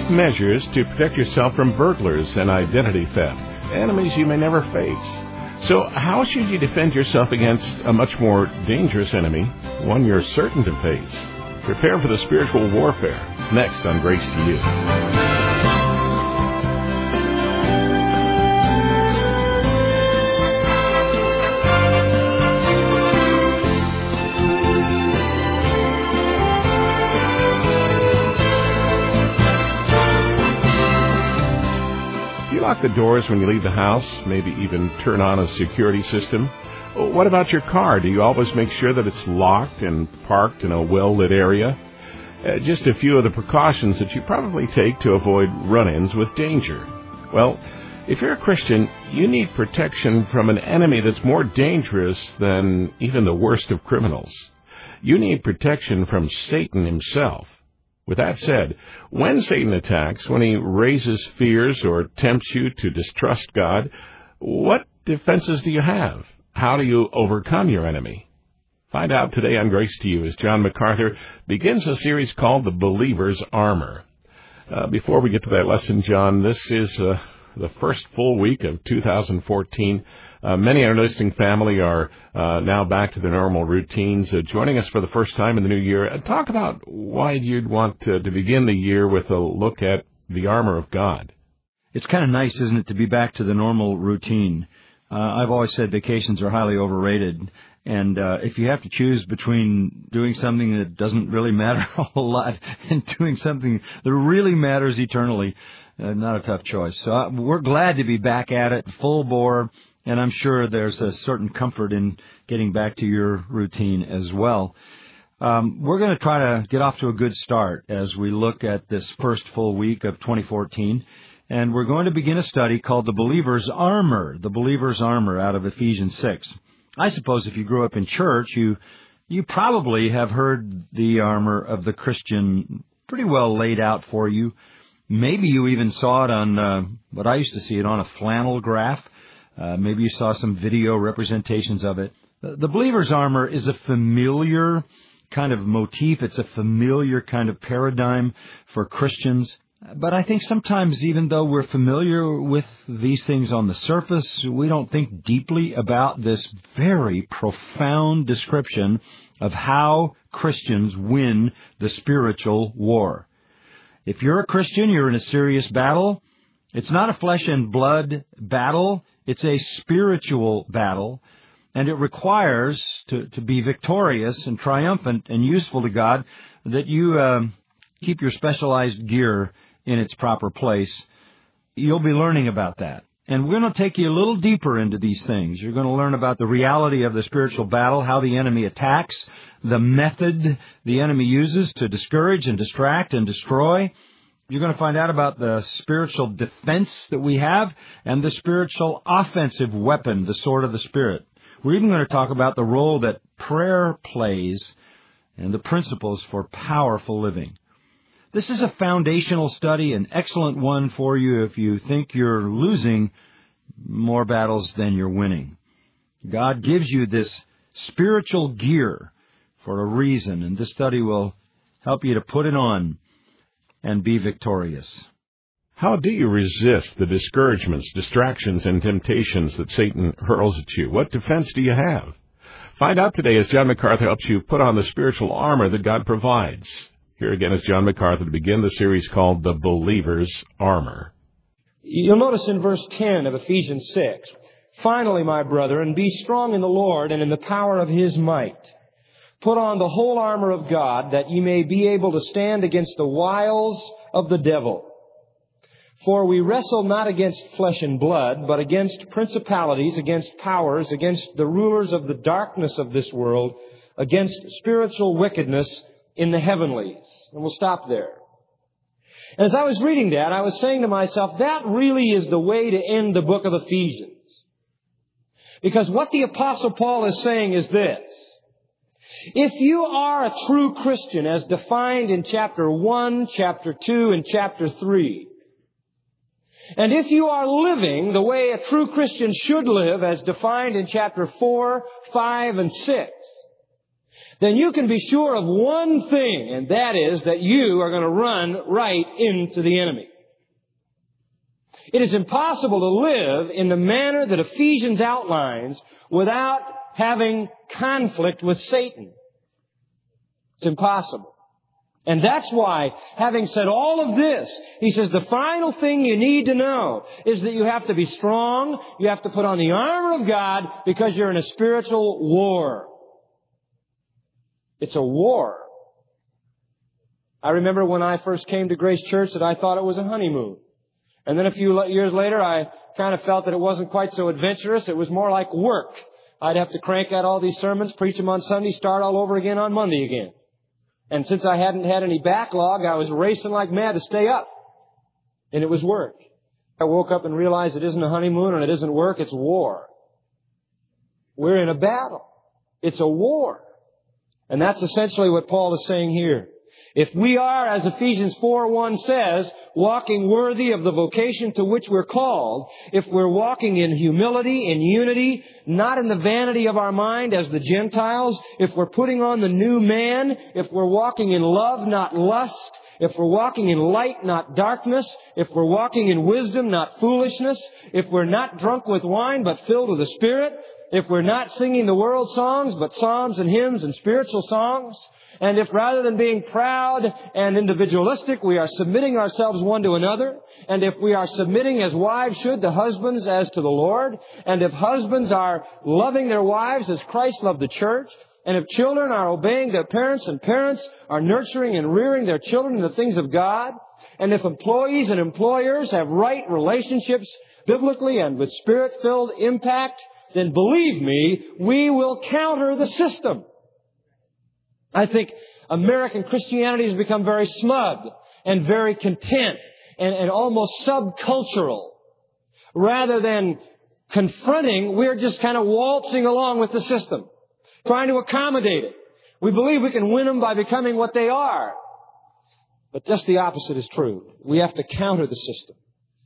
take measures to protect yourself from burglars and identity theft, enemies you may never face. So how should you defend yourself against a much more dangerous enemy, one you're certain to face? Prepare for the spiritual warfare, next on Grace to You. Lock the doors when you leave the house, maybe even turn on a security system. What about your car? Do you always make sure that it's locked and parked in a well-lit area? Just a few of the precautions that you probably take to avoid run-ins with danger. Well, if you're a Christian, you need protection from an enemy that's more dangerous than even the worst of criminals. You need protection from Satan himself. With that said, when Satan attacks, when he raises fears or tempts you to distrust God, what defenses do you have? How do you overcome your enemy? Find out today on Grace to You as John MacArthur begins a series called The Believer's Armor. Before we get to that lesson, John, this is the first full week of 2014. Many in our listening family are now back to their normal routines. Joining us for the first time in the new year, talk about why you'd want to begin the year with a look at the armor of God. It's kind of nice, isn't it, to be back to the normal routine. I've always said vacations are highly overrated. And if you have to choose between doing something that doesn't really matter a whole lot and doing something that really matters eternally, not a tough choice. So we're glad to be back at it, full bore, and I'm sure there's a certain comfort in getting back to your routine as well. We're going to try to get off to a good start as we look at this first full week of 2014, and we're going to begin a study called The Believer's Armor, The Believer's Armor out of Ephesians 6. I suppose if you grew up in church, you probably have heard the armor of the Christian pretty well laid out for you. Maybe you even saw it on what I used to see it on a flannel graph. Maybe you saw some video representations of it. The believer's armor is a familiar kind of motif. It's a familiar kind of paradigm for Christians. But I think sometimes, even though we're familiar with these things on the surface, we don't think deeply about this very profound description of how Christians win the spiritual war. If you're a Christian, you're in a serious battle. It's not a flesh and blood battle. It's a spiritual battle. And it requires, to be victorious and triumphant and useful to God, that you keep your specialized gear in its proper place. You'll be learning about that. And we're going to take you a little deeper into these things. You're going to learn about the reality of the spiritual battle, how the enemy attacks, the method the enemy uses to discourage and distract and destroy. You're going to find out about the spiritual defense that we have and the spiritual offensive weapon, the sword of the Spirit. We're even going to talk about the role that prayer plays and the principles for powerful living. This is a foundational study, an excellent one for you if you think you're losing more battles than you're winning. God gives you this spiritual gear for a reason, and this study will help you to put it on and be victorious. How do you resist the discouragements, distractions, and temptations that Satan hurls at you? What defense do you have? Find out today as John MacArthur helps you put on the spiritual armor that God provides. Here again is John MacArthur to begin the series called The Believer's Armor. You'll notice in verse 10 of Ephesians 6, "Finally, my brethren, be strong in the Lord and in the power of His might. Put on the whole armor of God, that ye may be able to stand against the wiles of the devil. For we wrestle not against flesh and blood, but against principalities, against powers, against the rulers of the darkness of this world, against spiritual wickedness in the heavenlies." And we'll stop there. As I was reading that, I was saying to myself, that really is the way to end the book of Ephesians. Because what the Apostle Paul is saying is this: if you are a true Christian, as defined in chapter 1, chapter 2, and chapter 3, and if you are living the way a true Christian should live, as defined in chapter 4, 5, and 6, then you can be sure of one thing, and that is that you are going to run right into the enemy. It is impossible to live in the manner that Ephesians outlines without having conflict with Satan. It's impossible. And that's why, having said all of this, he says the final thing you need to know is that you have to be strong. You have to put on the armor of God because you're in a spiritual war. It's a war. I remember when I first came to Grace Church that I thought it was a honeymoon. And then a few years later, I kind of felt that it wasn't quite so adventurous. It was more like work. I'd have to crank out all these sermons, preach them on Sunday, start all over again on Monday again. And since I hadn't had any backlog, I was racing like mad to stay up. And it was work. I woke up and realized it isn't a honeymoon and it isn't work, it's war. We're in a battle. It's a war. And that's essentially what Paul is saying here. If we are, as Ephesians 4:1 says, walking worthy of the vocation to which we're called, if we're walking in humility, in unity, not in the vanity of our mind as the Gentiles, if we're putting on the new man, if we're walking in love, not lust, if we're walking in light, not darkness, if we're walking in wisdom, not foolishness, if we're not drunk with wine, but filled with the Spirit, if we're not singing the world songs, but psalms and hymns and spiritual songs, and if rather than being proud and individualistic, we are submitting ourselves one to another, and if we are submitting as wives should to husbands as to the Lord, and if husbands are loving their wives as Christ loved the church, and if children are obeying their parents and parents are nurturing and rearing their children in the things of God, and if employees and employers have right relationships biblically and with Spirit-filled impact, then believe me, we will counter the system. I think American Christianity has become very smug and very content and almost subcultural. Rather than confronting, we're just kind of waltzing along with the system, trying to accommodate it. We believe we can win them by becoming what they are. But just the opposite is true. We have to counter the system.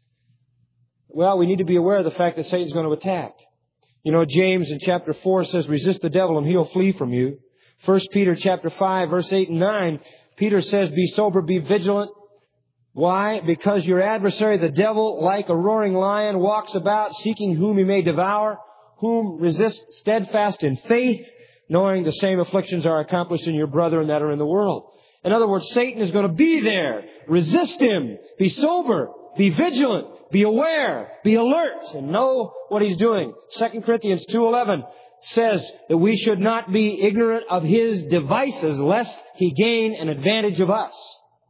Well, we need to be aware of the fact that Satan's going to attack. You know, James in chapter 4 says, resist the devil and he'll flee from you. 1 Peter chapter 5, verse 8 and 9, Peter says, be sober, be vigilant. Why? Because your adversary, the devil, like a roaring lion, walks about seeking whom he may devour, whom resist steadfast in faith, knowing the same afflictions are accomplished in your brethren that are in the world. In other words, Satan is going to be there. Resist him. Be sober. Be vigilant. Be aware. Be alert. And know what he's doing. 2 Corinthians 2:11 says that we should not be ignorant of his devices, lest he gain an advantage of us.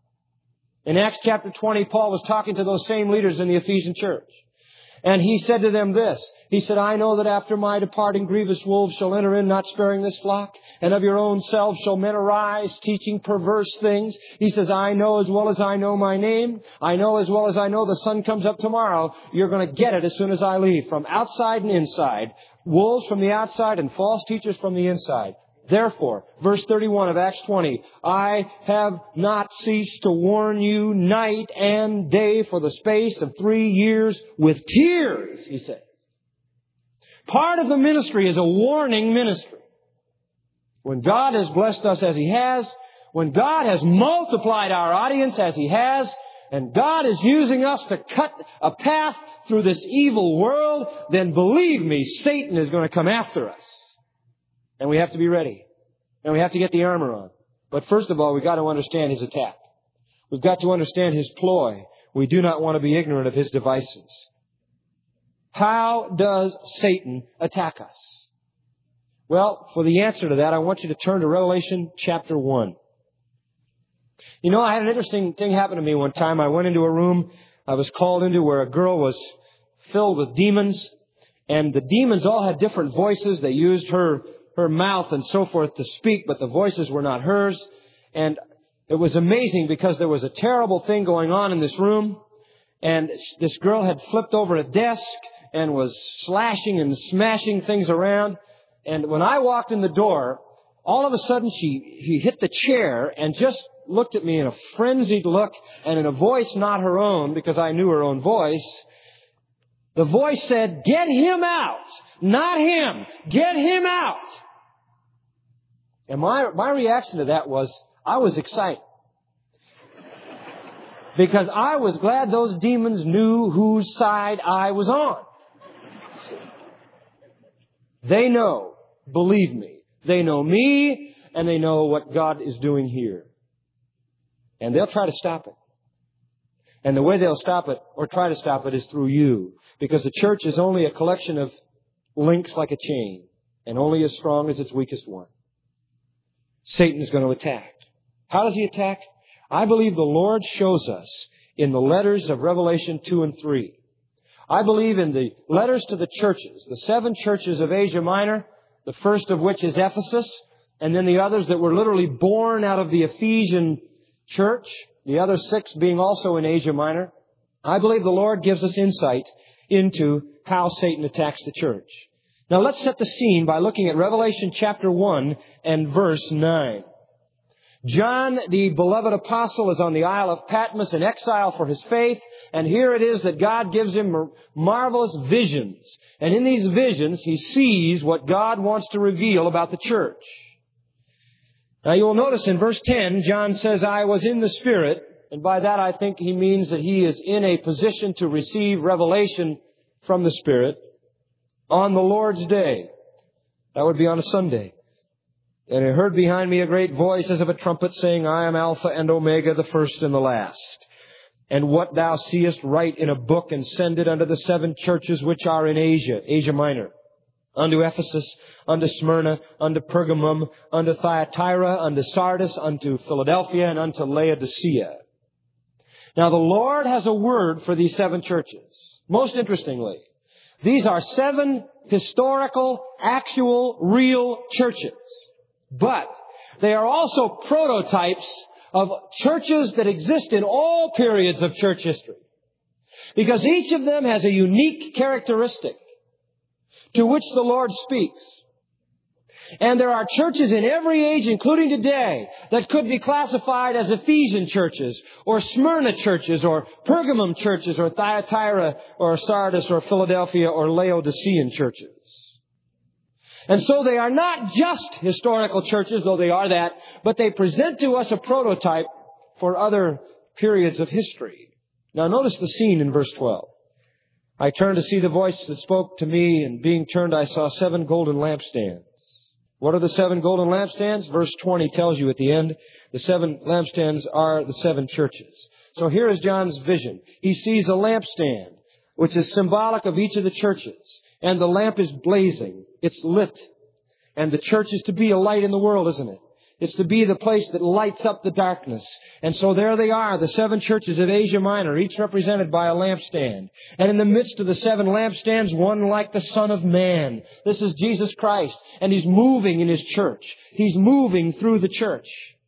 In Acts chapter 20, Paul was talking to those same leaders in the Ephesian church. And he said to them this. He said, I know that after my departing grievous wolves shall enter in, not sparing this flock. And of your own selves shall men arise, teaching perverse things. He says, I know as well as I know my name. I know as well as I know the sun comes up tomorrow. You're going to get it as soon as I leave. From outside and inside. Wolves from the outside and false teachers from the inside. Therefore, verse 31 of Acts 20, I have not ceased to warn you night and day for the space of 3 years with tears, he says. Part of the ministry is a warning ministry. When God has blessed us as He has, when God has multiplied our audience as He has, and God is using us to cut a path through this evil world, then believe me, Satan is going to come after us. And we have to be ready. And we have to get the armor on. But first of all, we've got to understand his attack. We've got to understand his ploy. We do not want to be ignorant of his devices. How does Satan attack us? Well, for the answer to that, I want you to turn to Revelation chapter 1. You know, I had an interesting thing happen to me one time. I went into a room I was called into where a girl was filled with demons. And the demons all had different voices. They used her mouth and so forth to speak, but the voices were not hers. And it was amazing because there was a terrible thing going on in this room. And this girl had flipped over a desk and was slashing and smashing things around. And when I walked in the door, all of a sudden she hit the chair and just looked at me in a frenzied look and in a voice not her own, because I knew her own voice. The voice said, "Get him out, not him. Get him out." And my reaction to that was, I was excited. Because I was glad those demons knew whose side I was on. They know, believe me, they know me, and they know what God is doing here. And they'll try to stop it. And the way they'll stop it, or try to stop it, is through you. Because the church is only a collection of links like a chain, and only as strong as its weakest one. Satan is going to attack. How does he attack? I believe the Lord shows us in the letters of Revelation 2 and 3. I believe in the letters to the churches, the 7 churches of Asia Minor, the first of which is Ephesus, and then the others that were literally born out of the Ephesian church, the other 6 being also in Asia Minor. I believe the Lord gives us insight into how Satan attacks the church. Now let's set the scene by looking at Revelation chapter 1 and verse 9. John, the beloved apostle, is on the Isle of Patmos in exile for his faith. And here it is that God gives him marvelous visions. And in these visions, he sees what God wants to reveal about the church. Now you will notice in verse 10, John says, I was in the Spirit. And by that I think he means that he is in a position to receive revelation from the Spirit on the Lord's day. That would be on a Sunday. And I heard behind me a great voice as of a trumpet saying, I am Alpha and Omega, the first and the last. And what thou seest write in a book and send it unto the 7 churches which are in Asia, Asia Minor, unto Ephesus, unto Smyrna, unto Pergamum, unto Thyatira, unto Sardis, unto Philadelphia, and unto Laodicea. Now the Lord has a word for these 7 churches. Most interestingly, these are 7 historical, actual, real churches. But they are also prototypes of churches that exist in all periods of church history. Because each of them has a unique characteristic to which the Lord speaks. And there are churches in every age, including today, that could be classified as Ephesian churches, or Smyrna churches, or Pergamum churches, or Thyatira, or Sardis, or Philadelphia, or Laodicean churches. And so they are not just historical churches, though they are that, but they present to us a prototype for other periods of history. Now notice the scene in verse 12. I turned to see the voice that spoke to me, and being turned I saw 7 golden lampstands. What are the 7 golden lampstands? Verse 20 tells you at the end, the 7 lampstands are the 7 churches. So here is John's vision. He sees a lampstand, which is symbolic of each of the churches. And the lamp is blazing. It's lit. And the church is to be a light in the world, isn't it? It's to be the place that lights up the darkness. And so there they are, the 7 churches of Asia Minor, each represented by a lampstand. And in the midst of the 7 lampstands, one like the Son of Man. This is Jesus Christ. And He's moving in His church. He's moving through the church.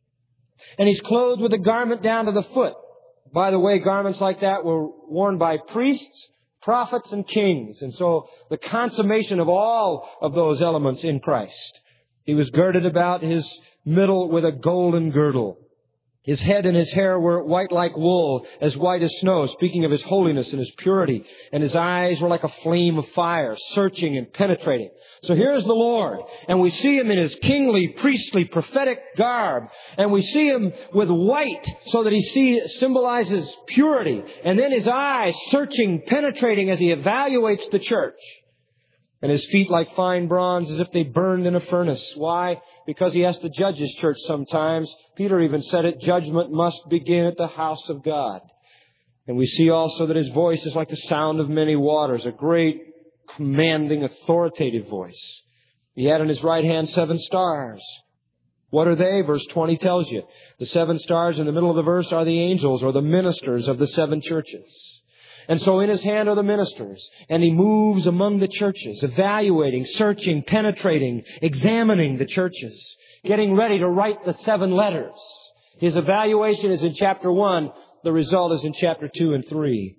And He's clothed with a garment down to the foot. By the way, garments like that were worn by priests, prophets, and kings. And so the consummation of all of those elements in Christ. He was girded about His middle with a golden girdle. His head and His hair were white like wool, as white as snow, speaking of His holiness and His purity. And His eyes were like a flame of fire, searching and penetrating. So here's the Lord. And we see Him in His kingly, priestly, prophetic garb. And we see Him with white, so that He symbolizes purity. And then His eyes searching, penetrating as He evaluates the church. And His feet like fine bronze, as if they burned in a furnace. Why? Because He has to judge His church sometimes. Peter even said it, judgment must begin at the house of God. And we see also that His voice is like the sound of many waters, a great, commanding, authoritative voice. He had in His right hand 7 stars. What are they? Verse 20 tells you. The 7 stars in the middle of the verse are the angels, or the ministers of the 7 churches. And so in His hand are the ministers, and He moves among the churches, evaluating, searching, penetrating, examining the churches, getting ready to write the 7 letters. His evaluation is in chapter 1. The result is in chapter 2 and 3.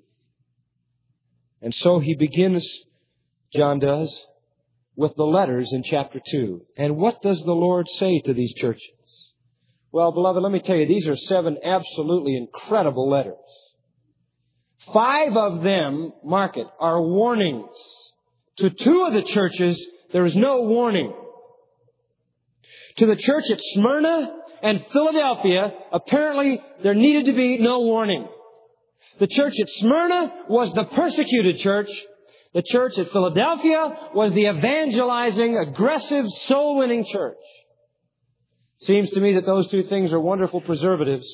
And so He begins, John does, with the letters in chapter 2. And what does the Lord say to these churches? Well, beloved, let me tell you, these are 7 absolutely incredible letters. 5 of them, mark it, are warnings. To 2 of the churches, there is no warning. To the church at Smyrna and Philadelphia, apparently there needed to be no warning. The church at Smyrna was the persecuted church. The church at Philadelphia was the evangelizing, aggressive, soul-winning church. Seems to me that those two things are wonderful preservatives.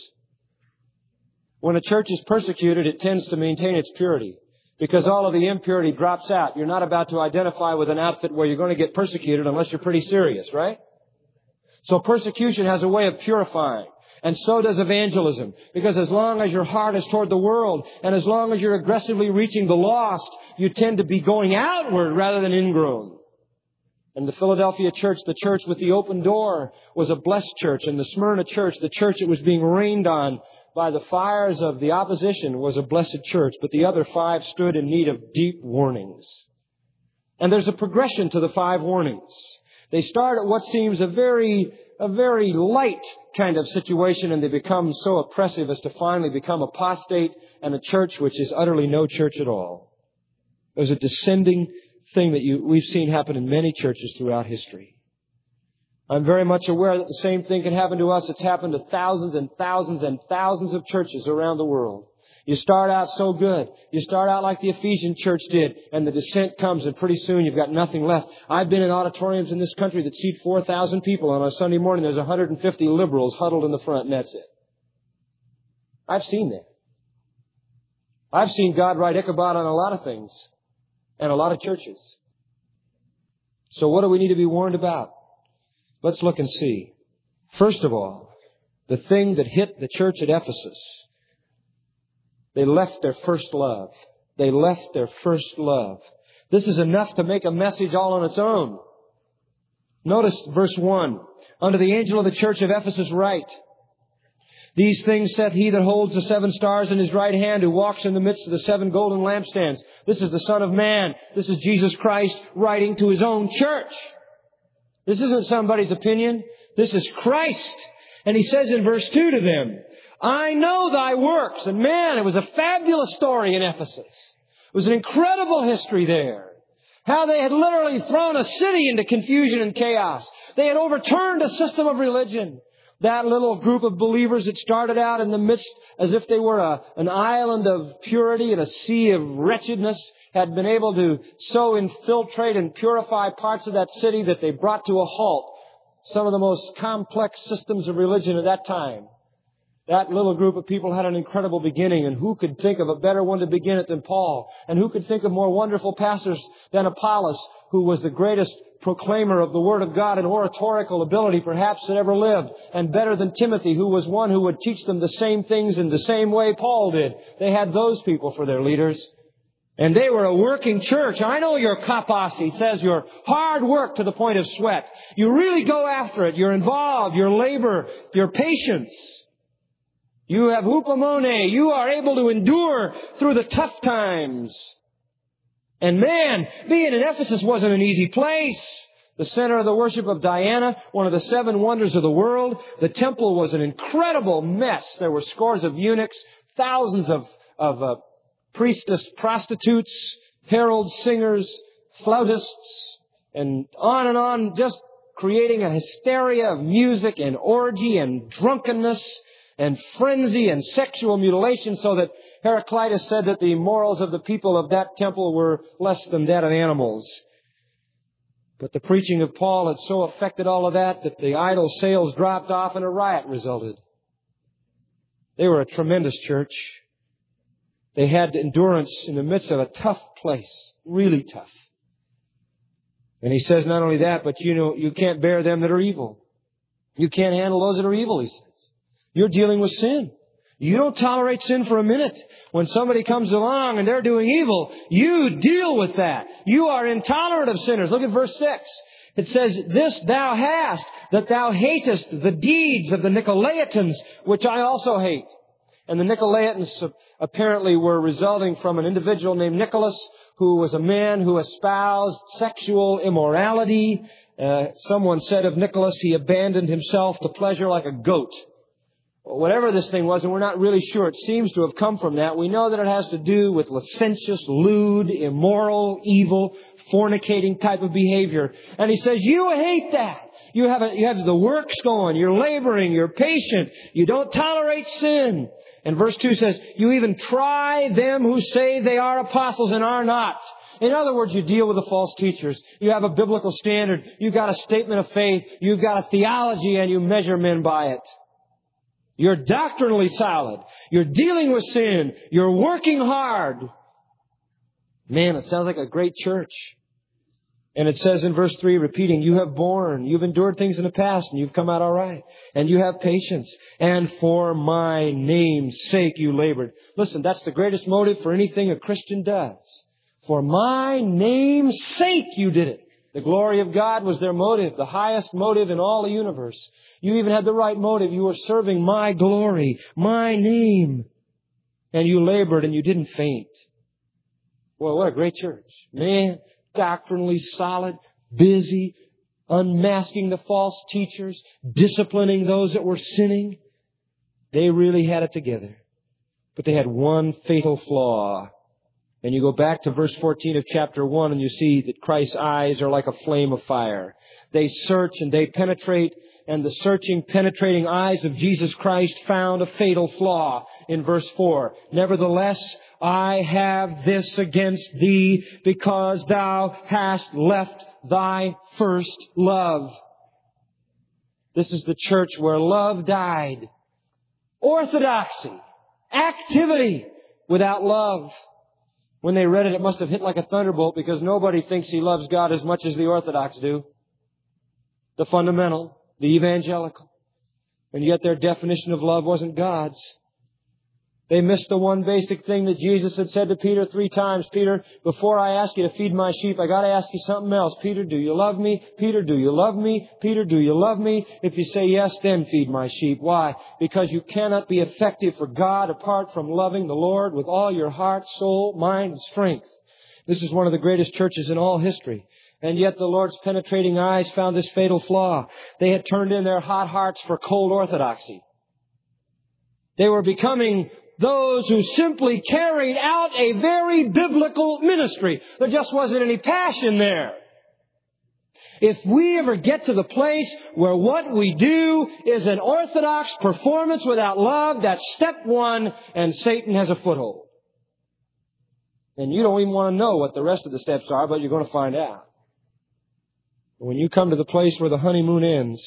When a church is persecuted, it tends to maintain its purity, because all of the impurity drops out. You're not about to identify with an outfit where you're going to get persecuted unless you're pretty serious, right? So persecution has a way of purifying. And so does evangelism. Because as long as your heart is toward the world, and as long as you're aggressively reaching the lost, you tend to be going outward rather than ingrown. And the Philadelphia church, the church with the open door, was a blessed church. And the Smyrna church, the church that was being rained on by the fires of the opposition, was a blessed church. But the other 5 stood in need of deep warnings. And there's a progression to the 5 warnings. They start at what seems a very light kind of situation, and they become so oppressive as to finally become apostate and a church which is utterly no church at all. There's a descending thing that we've seen happen in many churches throughout history. I'm very much aware that the same thing can happen to us. It's happened to thousands and thousands and thousands of churches around the world. You start out so good. You start out like the Ephesian church did, and the descent comes, and pretty soon you've got nothing left. I've been in auditoriums in this country that seat 4,000 people. On a Sunday morning, there's 150 liberals huddled in the front, and that's it. I've seen that. I've seen God write Ichabod on a lot of things, and a lot of churches. So what do we need to be warned about? Let's look and see. First of all, the thing that hit the church at Ephesus. They left their first love. They left their first love. This is enough to make a message all on its own. Notice verse 1. Unto the angel of the church of Ephesus write, These things saith he that holds the 7 stars in his right hand, who walks in the midst of the 7 golden lampstands. This is the Son of Man. This is Jesus Christ writing to His own church. This isn't somebody's opinion. This is Christ. And He says in verse 2 to them, I know thy works. And man, it was a fabulous story in Ephesus. It was an incredible history there. How they had literally thrown a city into confusion and chaos. They had overturned a system of religion. That little group of believers that started out in the midst as if they were an island of purity in a sea of wretchedness had been able to so infiltrate and purify parts of that city that they brought to a halt some of the most complex systems of religion at that time. That little group of people had an incredible beginning, and who could think of a better one to begin it than Paul? And who could think of more wonderful pastors than Apollos, who was the greatest proclaimer of the Word of God and oratorical ability perhaps that ever lived, and better than Timothy, who was one who would teach them the same things in the same way Paul did. They had those people for their leaders. And they were a working church. I know your kapos, he says, your hard work to the point of sweat. You really go after it. You're involved. Your labor, your patience. You have hupomone. You are able to endure through the tough times. And man, being in Ephesus wasn't an easy place. The center of the worship of Diana, one of the 7 wonders of the world. The temple was an incredible mess. There were scores of eunuchs, thousands of priestess prostitutes, herald singers, flautists, and on, just creating a hysteria of music and orgy and drunkenness and frenzy and sexual mutilation, so that Heraclitus said that the morals of the people of that temple were less than that of animals. But the preaching of Paul had so affected all of that the idol sales dropped off and a riot resulted. They were a tremendous church. They had endurance in the midst of a tough place, really tough. And he says not only that, but you can't bear them that are evil. You can't handle those that are evil, he says. You're dealing with sin. You don't tolerate sin for a minute. When somebody comes along and they're doing evil, you deal with that. You are intolerant of sinners. Look at verse 6. It says, This thou hast, that thou hatest the deeds of the Nicolaitans, which I also hate. And the Nicolaitans apparently were resulting from an individual named Nicholas, who was a man who espoused sexual immorality. Someone said of Nicholas, he abandoned himself to pleasure like a goat. whatever this thing was, and we're not really sure. It seems to have come from that. We know that it has to do with licentious, lewd, immoral, evil, fornicating type of behavior. And he says, you hate that. You have the works going. You're laboring. You're patient. You don't tolerate sin. And verse 2 says, you even try them who say they are apostles and are not. In other words, you deal with the false teachers. You have a biblical standard. You've got a statement of faith. You've got a theology, and you measure men by it. You're doctrinally solid. You're dealing with sin. You're working hard. Man, it sounds like a great church. And it says in verse 3, repeating, you have borne, you've endured things in the past, and you've come out all right. And you have patience. And for my name's sake you labored. Listen, that's the greatest motive for anything a Christian does. For my name's sake you did it. The glory of God was their motive, the highest motive in all the universe. You even had the right motive. You were serving my glory, my name. And you labored and you didn't faint. Boy, what a great church. Man, doctrinally solid, busy, unmasking the false teachers, disciplining those that were sinning. They really had it together. But they had one fatal flaw. And you go back to verse 14 of chapter 1 and you see that Christ's eyes are like a flame of fire. They search and they penetrate, and the searching, penetrating eyes of Jesus Christ found a fatal flaw in verse 4. Nevertheless, I have this against thee, because thou hast left thy first love. This is the church where love died. Orthodoxy. Activity without love. When they read it, it must have hit like a thunderbolt, because nobody thinks he loves God as much as the Orthodox do. The fundamental, the evangelical. And yet their definition of love wasn't God's. They missed the one basic thing that Jesus had said to Peter 3 times. Peter, before I ask you to feed my sheep, I got to ask you something else. Peter, do you love me? Peter, do you love me? Peter, do you love me? If you say yes, then feed my sheep. Why? Because you cannot be effective for God apart from loving the Lord with all your heart, soul, mind, and strength. This is one of the greatest churches in all history. And yet the Lord's penetrating eyes found this fatal flaw. They had turned in their hot hearts for cold orthodoxy. They were becoming those who simply carried out a very biblical ministry. There just wasn't any passion there. If we ever get to the place where what we do is an orthodox performance without love, that's step one, and Satan has a foothold. And you don't even want to know what the rest of the steps are, but you're going to find out. When you come to the place where the honeymoon ends,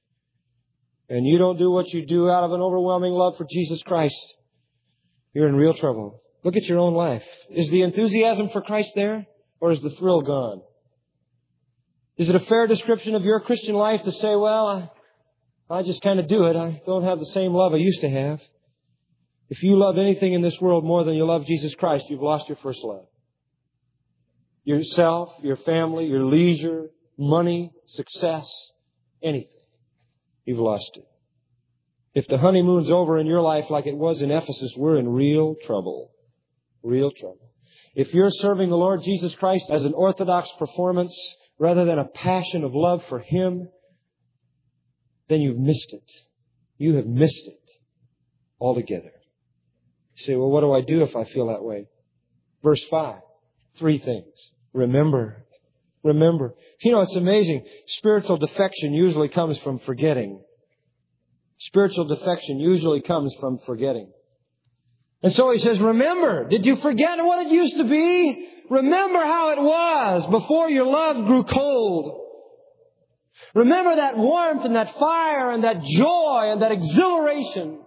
and you don't do what you do out of an overwhelming love for Jesus Christ, you're in real trouble. Look at your own life. Is the enthusiasm for Christ there, or is the thrill gone? Is it a fair description of your Christian life to say, well, I just kind of do it. I don't have the same love I used to have. If you love anything in this world more than you love Jesus Christ, you've lost your first love. Yourself, your family, your leisure, money, success, anything. You've lost it. If the honeymoon's over in your life like it was in Ephesus, we're in real trouble. Real trouble. If you're serving the Lord Jesus Christ as an orthodox performance rather than a passion of love for Him, then you've missed it. You have missed it altogether. You say, well, what do I do if I feel that way? Verse 5, 3 things. Remember. Remember. You know, it's amazing. Spiritual defection usually comes from forgetting. Spiritual defection usually comes from forgetting. And so he says, remember. Did you forget what it used to be? Remember how it was before your love grew cold. Remember that warmth and that fire and that joy and that exhilaration.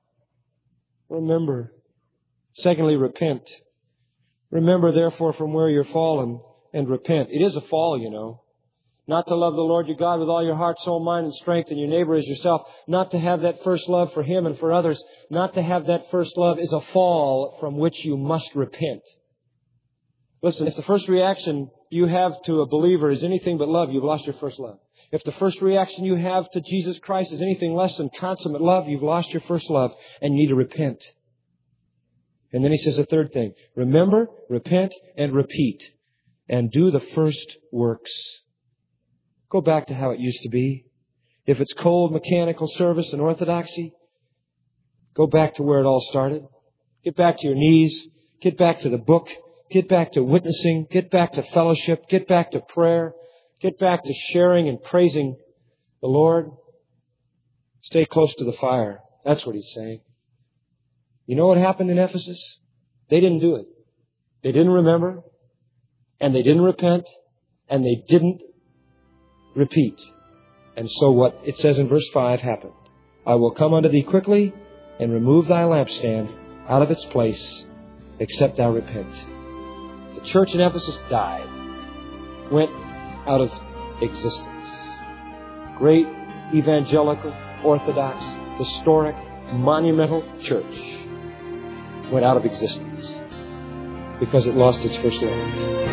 Remember. Secondly, repent. Remember, therefore, from where you're fallen, and repent. It is a fall, you know. Not to love the Lord your God with all your heart, soul, mind, and strength, and your neighbor as yourself. Not to have that first love for Him and for others. Not to have that first love is a fall from which you must repent. Listen, if the first reaction you have to a believer is anything but love, you've lost your first love. If the first reaction you have to Jesus Christ is anything less than consummate love, you've lost your first love and you need to repent. And then he says a third thing. Remember, repent, and repeat. And do the first works. Go back to how it used to be. If it's cold mechanical service and orthodoxy, Go back to where it all started. Get back to your knees. Get back to the book. Get back to witnessing. Get back to fellowship. Get back to prayer. Get back to sharing and praising the Lord. Stay close to the fire. That's what he's saying. You know what happened in Ephesus? They didn't do it. They didn't remember, and they didn't repent, and they didn't repeat. And so what it says in verse 5 happened. I will come unto thee quickly and remove thy lampstand out of its place, except thou repent. The church in Ephesus died, went out of existence. Great evangelical, orthodox, historic, monumental church went out of existence because it lost its first love.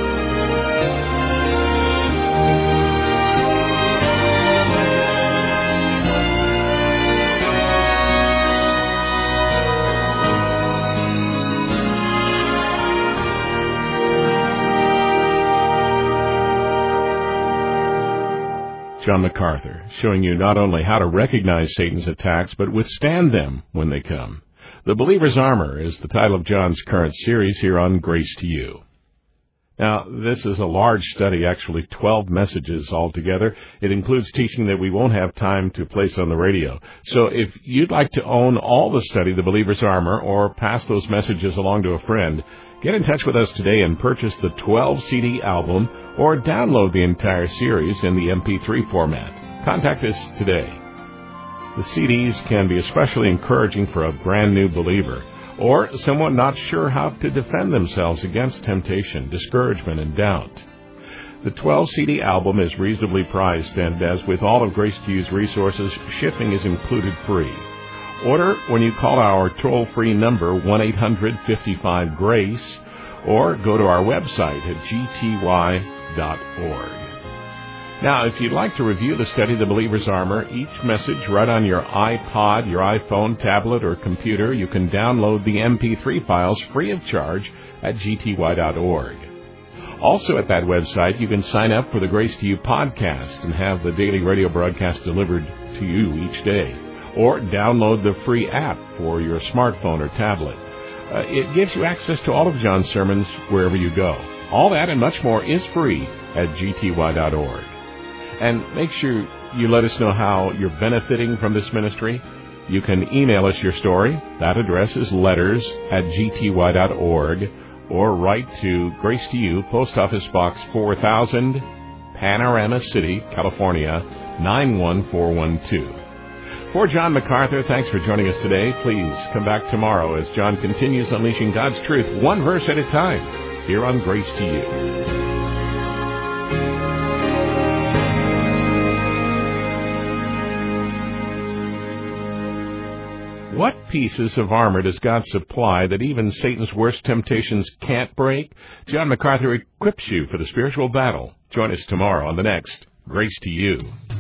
John MacArthur, showing you not only how to recognize Satan's attacks, but withstand them when they come. The Believer's Armor is the title of John's current series here on Grace to You. Now, this is a large study, actually 12 messages altogether. It includes teaching that we won't have time to place on the radio. So if you'd like to own all the study, The Believer's Armor, or pass those messages along to a friend, get in touch with us today and purchase the 12-CD album or download the entire series in the MP3 format. Contact us today. The CDs can be especially encouraging for a brand new believer or someone not sure how to defend themselves against temptation, discouragement, and doubt. The 12-CD album is reasonably priced, and as with all of Grace to You's resources, shipping is included free. Order when you call our toll-free number, 1-800-55-GRACE, or go to our website at gty.org. Now, if you'd like to review the study, The Believer's Armor, each message right on your iPod, your iPhone, tablet, or computer, you can download the MP3 files free of charge at gty.org. Also at that website, you can sign up for the Grace to You podcast and have the daily radio broadcast delivered to you each day. Or download the free app for your smartphone or tablet. It gives you access to all of John's sermons wherever you go. All that and much more is free at gty.org. And make sure you let us know how you're benefiting from this ministry. You can email us your story. That address is letters@gty.org, or write to Grace to You, Post Office Box 4000, Panorama City, California, 91412. For John MacArthur, thanks for joining us today. Please come back tomorrow as John continues unleashing God's truth one verse at a time here on Grace to You. What pieces of armor does God supply that even Satan's worst temptations can't break? John MacArthur equips you for the spiritual battle. Join us tomorrow on the next Grace to You.